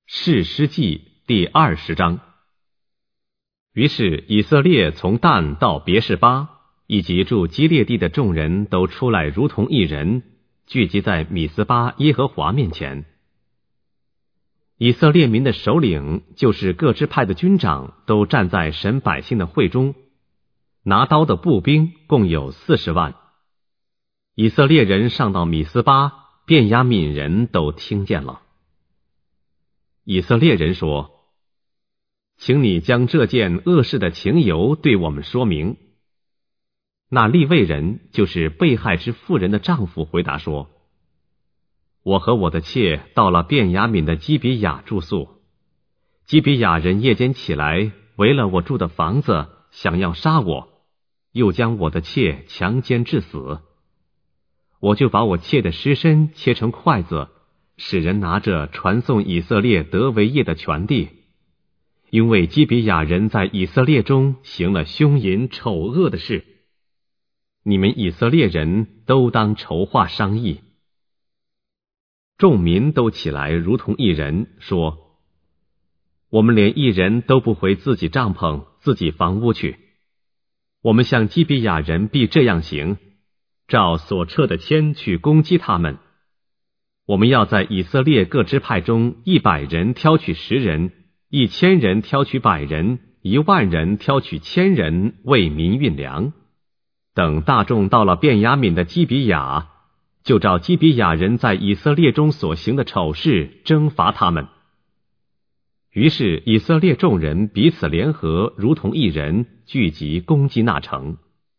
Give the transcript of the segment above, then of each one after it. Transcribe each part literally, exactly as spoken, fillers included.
士师记第二十章。于是以色列从但到别是巴，以及住基列地的众人都出来如同一人，聚集在米斯巴耶和华面前。以色列民的首领，就是各支派的军长，都站在神百姓的会中，拿刀的步兵共有四十万。以色列人上到米斯巴，便雅悯人都听见了。以色列人说：请你将这件恶事的情由对我们说明。那利未人，就是被害之妇人的丈夫，回答说：我和我的妾到了便雅悯的基比亚住宿，基比亚人夜间起来，围了我住的房子，想要杀我，又将我的妾强奸致死。我就把我妾的尸身切成筷子，使人拿着传送以色列得为业的全地，因为基比亚人在以色列中行了凶淫丑恶的事。你们以色列人都当筹划商议。众民都起来如同一人，说：我们连一人都不回自己帐篷自己房屋去，我们向基比亚人必这样行，照所撤的签去攻击他们。我们要在以色列各支派中一百人挑取十人，一千人挑取百人，一万人挑取千人，为民运粮。等大众到了便雅悯的基比亚，就照基比亚人在以色列中所行的丑事征伐他们。于是以色列众人彼此联合，如同一人，聚集攻击那城。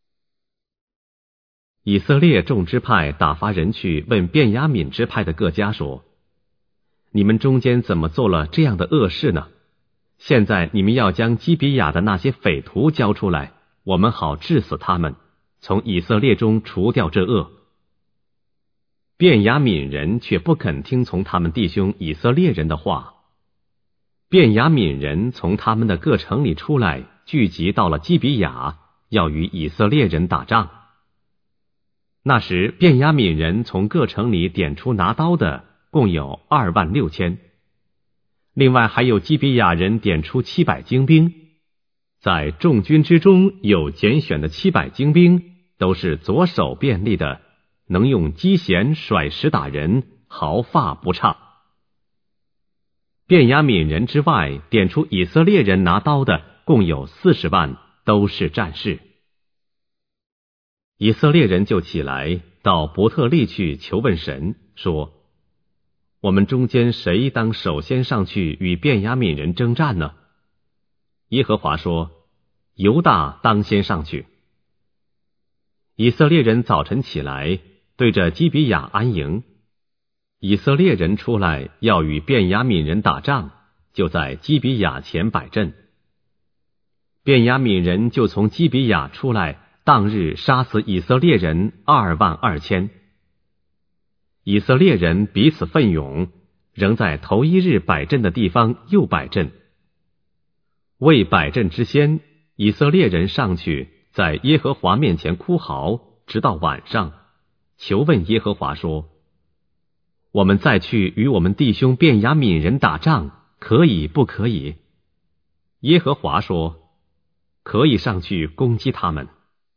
以色列众支派打发人去问便雅悯支派的各家说：你们中间怎么做了这样的恶事呢？现在你们要将基比亚的那些匪徒交出来，我们好治死他们，从以色列中除掉这恶。便雅悯人却不肯听从他们弟兄以色列人的话。便雅悯人从他们的各城里出来，聚集到了基比亚，要与以色列人打仗。那时便雅悯人从各城里点出拿刀的，共有二万六千。另外还有基比亚人点出七百精兵，在众军之中有拣选的七百精兵，都是左手便利的，能用机弦甩石打人，毫发不差。便雅悯人之外，点出以色列人拿刀的共有四十万，都是战士。以色列人就起来到伯特利去求问神，说：我们中间谁当首先上去与便雅悯人征战呢？耶和华说：犹大当先上去。以色列人早晨起来，对着基比亚安营。以色列人出来要与便雅悯人打仗，就在基比亚前摆阵。便雅悯人就从基比亚出来，当日杀死以色列人二万二千。以色列人彼此奋勇，仍在头一日摆阵的地方又摆阵。为摆阵之先，以色列人上去，在耶和华面前哭嚎，直到晚上，求问耶和华说：我们再去与我们弟兄便雅悯人打仗，可以不可以？耶和华说：可以上去攻击他们。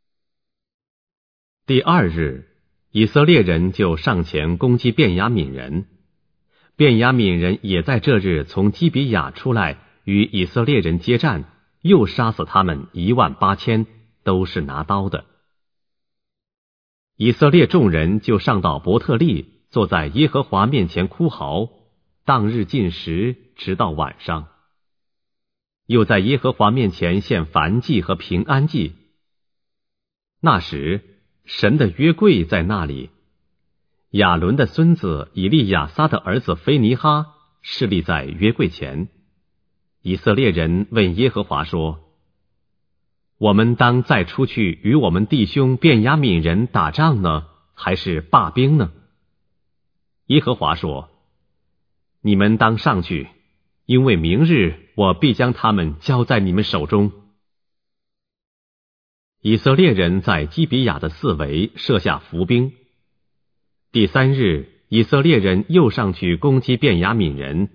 第二日，以色列人就上前攻击便雅悯人。便雅悯人也在这日从基比亚出来，与以色列人接战，又杀死他们一万八千，都是拿刀的。以色列众人就上到伯特利，坐在耶和华面前哭嚎，当日进食，直到晚上。又在耶和华面前献燔祭和平安祭。那时神的约柜在那里，亚伦的孙子以利亚撒的儿子菲尼哈侍立在约柜前。以色列人问耶和华说：我们当再出去与我们弟兄便雅悯人打仗呢，还是罢兵呢？耶和华说：你们当上去，因为明日我必将他们交在你们手中。以色列人在基比亚的四围设下伏兵。第三日，以色列人又上去攻击便雅悯人，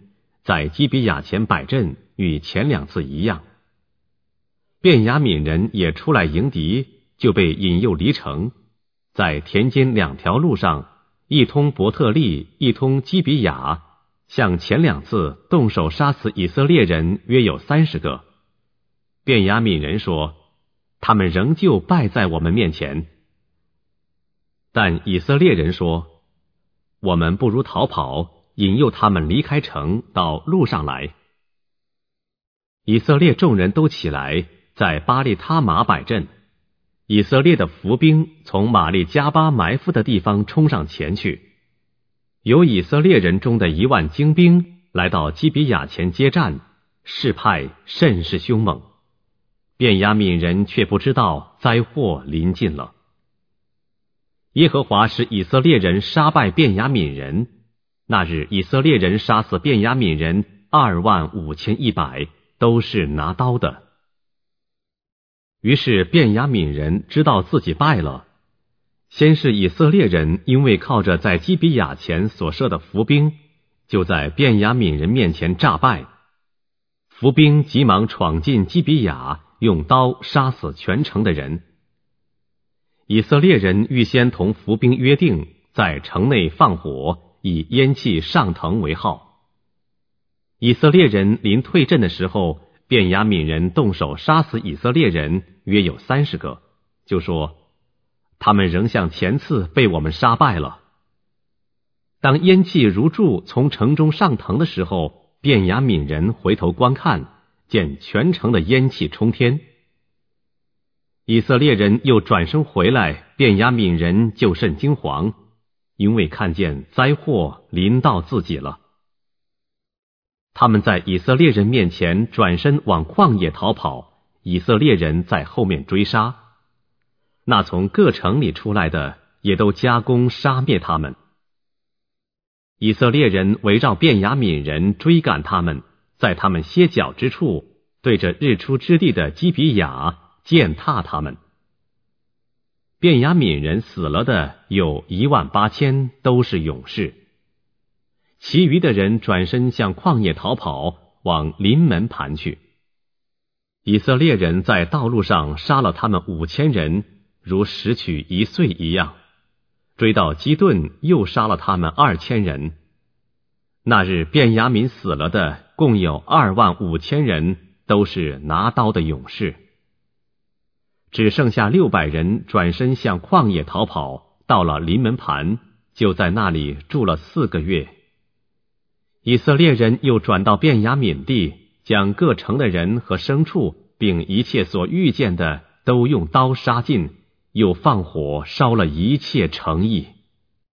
在基比亚前摆阵，与前两次一样。便雅悯人也出来迎敌，就被引诱离城，在田间两条路上，一通伯特利，一通基比亚，像前两次动手杀死以色列人约有三十个。便雅悯人说，他们仍旧败在我们面前。但以色列人说，我们不如逃跑，引诱他们离开城，到路上来。以色列众人都起来，在巴利他玛摆阵。以色列的伏兵从玛利加巴埋伏的地方冲上前去，有以色列人中的一万精兵来到基比亚前接战，势派甚是凶猛。便雅悯人却不知道灾祸临近了。耶和华使以色列人杀败便雅悯人，那日以色列人杀死便雅悯人二万五千一百，都是拿刀的。于是便雅悯人知道自己败了。先是以色列人因为靠着在基比亚前所设的伏兵，就在便雅悯人面前诈败。伏兵急忙闯进基比亚，用刀杀死全城的人。以色列人预先同伏兵约定，在城内放火，以烟气上腾为号。以色列人临退阵的时候，便雅悯人动手杀死以色列人约有三十个，就说，他们仍像前次被我们杀败了。当烟气如柱从城中上腾的时候，便雅悯人回头观看，见全城的烟气冲天。以色列人又转身回来，便雅悯人就甚惊惶，因为看见灾祸临到自己了。他们在以色列人面前转身往旷野逃跑，以色列人在后面追杀。那从各城里出来的也都加攻杀灭他们。以色列人围绕便雅悯人追赶他们，在他们歇脚之处，对着日出之地的基比亚践踏他们。便雅悯人死了的有一万八千，都是勇士。其余的人转身向旷野逃跑，往临门盘去。以色列人在道路上杀了他们五千人，如拾取一岁一样。追到基顿，又杀了他们二千人。那日便雅悯死了的共有二万五千人，都是拿刀的勇士。只剩下六百人转身向旷野逃跑，到了临门盘，就在那里住了四个月。以色列人又转到便雅悯地，将各城的人和牲畜，并一切所遇见的，都用刀杀尽，又放火烧了一切城邑。